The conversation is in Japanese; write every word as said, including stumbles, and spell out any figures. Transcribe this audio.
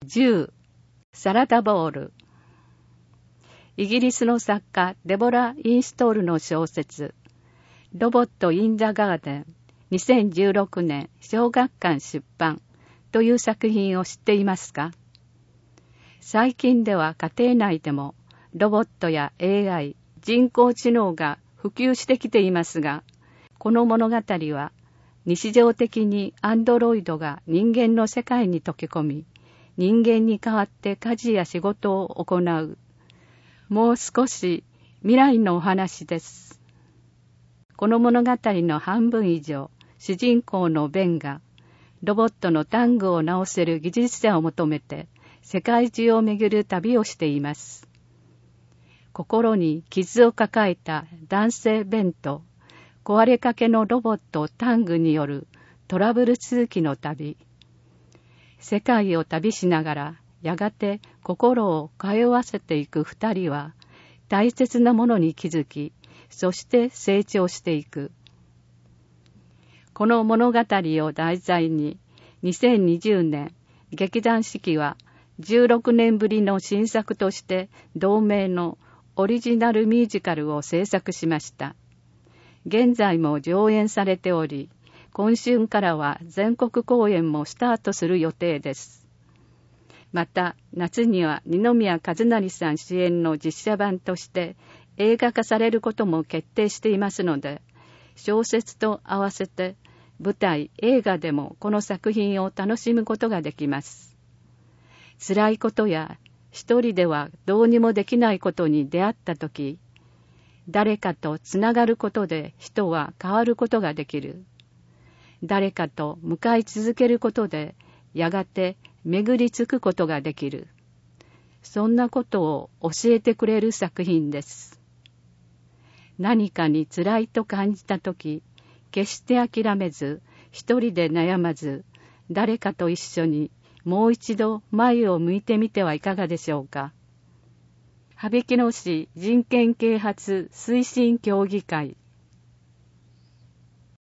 じゅうサラダボール。イギリスの作家デボラ・インストールの小説ロボット・イン・ザ・ガーデンにせんじゅうろくねん小学館出版という作品を知っていますか？最近では家庭内でもロボットや エーアイ、人工知能が普及してきていますが、この物語は日常的にアンドロイドが人間の世界に溶け込み、人間に代わって家事や仕事を行う、もう少し未来のお話です。この物語の半分以上、主人公のベンがロボットのタングを直せる技術者を求めて世界中を巡る旅をしています。心に傷を抱えた男性ベンと壊れかけのロボットタングによるトラブル続きの旅。世界を旅しながらやがて心を通わせていく二人は大切なものに気づき、そして成長していく。この物語を題材ににせんにじゅうねん劇団四季はじゅうろくねんぶりの新作として同名のオリジナルミュージカルを制作しました。現在も上演されており、今春からは全国公演もスタートする予定です。また、夏には二宮和也さん主演の実写版として映画化されることも決定していますので、小説と合わせて舞台、映画でもこの作品を楽しむことができます。辛いことや一人ではどうにもできないことに出会ったとき、誰かとつながることで人は変わることができる。誰かと向かい続けることでやがて巡り着くことができる。そんなことを教えてくれる作品です。何かに辛いと感じたとき、決して諦めず、一人で悩まず、誰かと一緒にもう一度前を向いてみてはいかがでしょうか。羽曳野市人権啓発推進協議会